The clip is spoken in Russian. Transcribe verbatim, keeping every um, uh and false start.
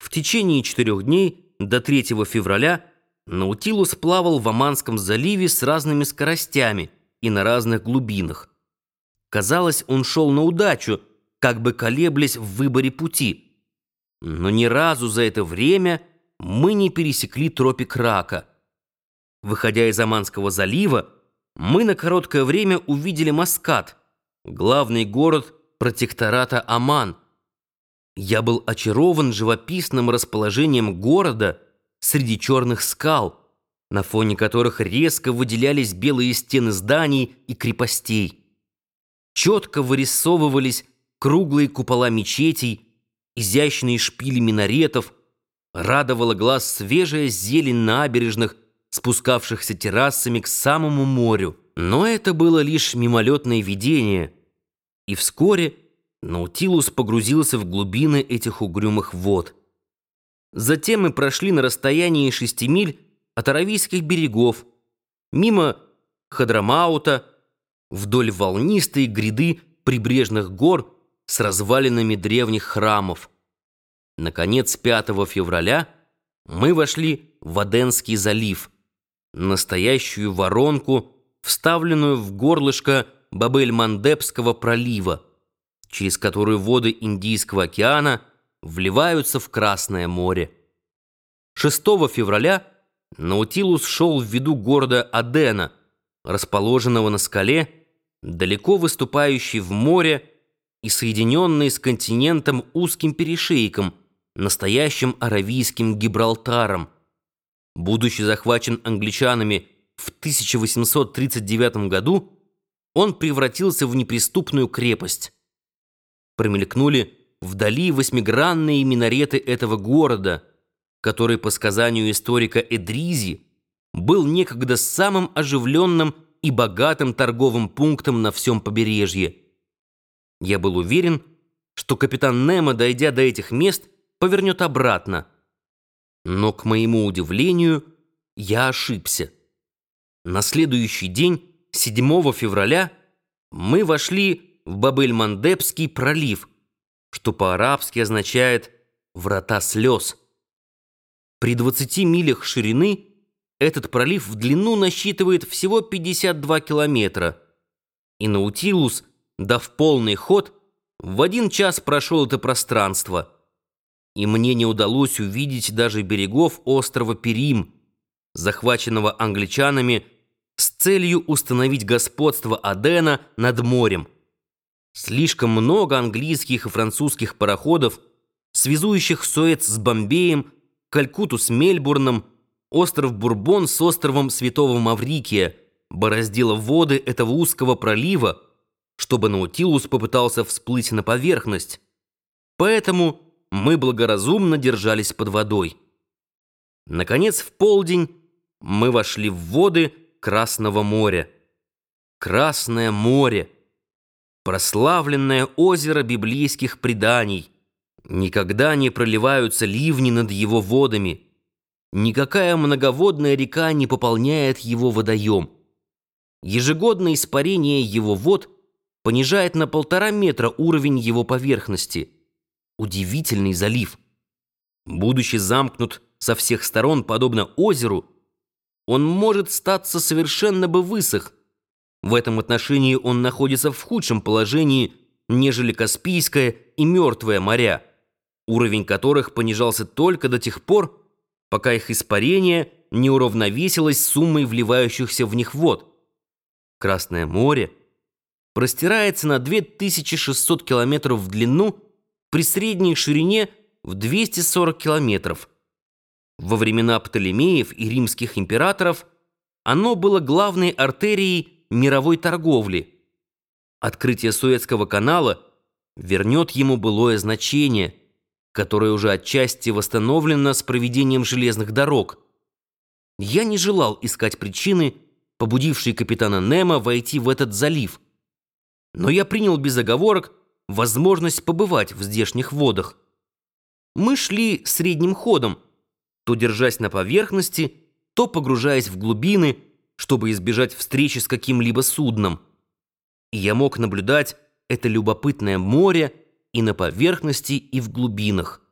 В течение четырех дней до третьего февраля Наутилус плавал в Оманском заливе с разными скоростями и на разных глубинах. Казалось, он шел на удачу, как бы колеблясь в выборе пути. Но ни разу за это время мы не пересекли тропик Рака. Выходя из Оманского залива, мы на короткое время увидели Маскат, главный город протектората Оман. Я был очарован живописным расположением города среди черных скал, на фоне которых резко выделялись белые стены зданий и крепостей. Четко вырисовывались круглые купола мечетей, изящные шпили минаретов, радовала глаз свежая зелень набережных, спускавшихся террасами к самому морю. Но это было лишь мимолетное видение, и вскоре Наутилус погрузился в глубины этих угрюмых вод. Затем мы прошли на расстоянии шести миль от Аравийских берегов, мимо Хадрамаута, вдоль волнистой гряды прибрежных гор с развалинами древних храмов. Наконец, пятого февраля мы вошли в Аденский залив, настоящую воронку, вставленную в горлышко Баб-эль-Мандебского пролива, через которую воды Индийского океана вливаются в Красное море. шестого февраля Наутилус шел в виду города Адена, расположенного на скале, далеко выступающей в море и соединенной с континентом узким перешейком, настоящим аравийским Гибралтаром. Будучи захвачен англичанами в тысяча восемьсот тридцать девятом году, он превратился в неприступную крепость. Промелькнули вдали восьмигранные минареты этого города, который, по сказанию историка Эдризи, был некогда самым оживленным и богатым торговым пунктом на всем побережье. Я был уверен, что капитан Немо, дойдя до этих мест, повернет обратно. Но, к моему удивлению, я ошибся. На следующий день, седьмого февраля, мы вошли в Баб-эль-Мандебский пролив, что по-арабски означает «врата слез». При двадцати милях ширины этот пролив в длину насчитывает всего пятьдесят два километра, и Наутилус, дав полный ход, в один час прошел это пространство, и мне не удалось увидеть даже берегов острова Перим, захваченного англичанами с целью установить господство Адена над морем. Слишком много английских и французских пароходов, связующих Суэц с Бомбеем, Калькутту с Мельбурном, остров Бурбон с островом Святого Маврикия, бороздило воды этого узкого пролива, чтобы Наутилус попытался всплыть на поверхность. Поэтому мы благоразумно держались под водой. Наконец, в полдень мы вошли в воды Красного моря. Красное море, прославленное озеро библейских преданий. Никогда не проливаются ливни над его водами. Никакая многоводная река не пополняет его водоем. Ежегодное испарение его вод понижает на полтора метра уровень его поверхности. Удивительный залив. Будучи замкнут со всех сторон, подобно озеру, он может статься совершенно бы высох. В этом отношении он находится в худшем положении, нежели Каспийское и Мертвое моря, уровень которых понижался только до тех пор, пока их испарение не уравновесилось суммой вливающихся в них вод. Красное море простирается на две тысячи шестьсот километров в длину при средней ширине в двести сорок километров. Во времена Птолемеев и римских императоров оно было главной артерией мировой торговли. Открытие Суэцкого канала вернет ему былое значение, которое уже отчасти восстановлено с проведением железных дорог. Я не желал искать причины, побудившей капитана Немо войти в этот залив, но я принял без оговорок возможность побывать в здешних водах. Мы шли средним ходом, то держась на поверхности, то погружаясь в глубины, чтобы избежать встречи с каким-либо судном. И я мог наблюдать это любопытное море и на поверхности, и в глубинах.